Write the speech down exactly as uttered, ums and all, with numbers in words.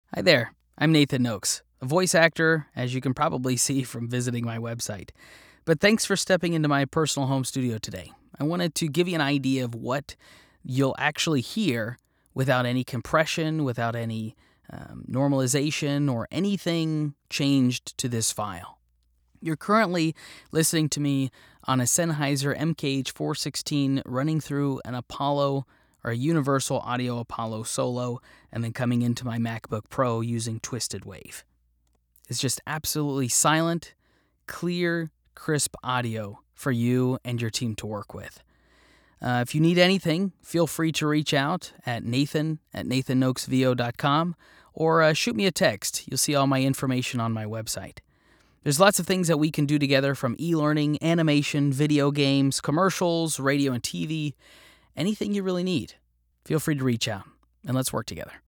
Hi there, I'm Nathan Noakes, a voice actor, as you can probably see from visiting my website. But thanks for stepping into my personal home studio today. I wanted to give you an idea of what you'll actually hear without any compression, without any um, normalization, or anything changed to this file. You're currently listening to me on a Sennheiser M K H four sixteen running through an Apollo or a Universal Audio Apollo Solo, and then coming into my MacBook Pro using Twisted Wave. It's just absolutely silent, clear, crisp audio for you and your team to work with. Uh, if you need anything, feel free to reach out at nathan at nathan noakes v o dot com or uh, shoot me a text. You'll see all my information on my website. There's lots of things that we can do together, from e-learning, animation, video games, commercials, radio and T V, anything you really need. Feel free to reach out, and let's work together.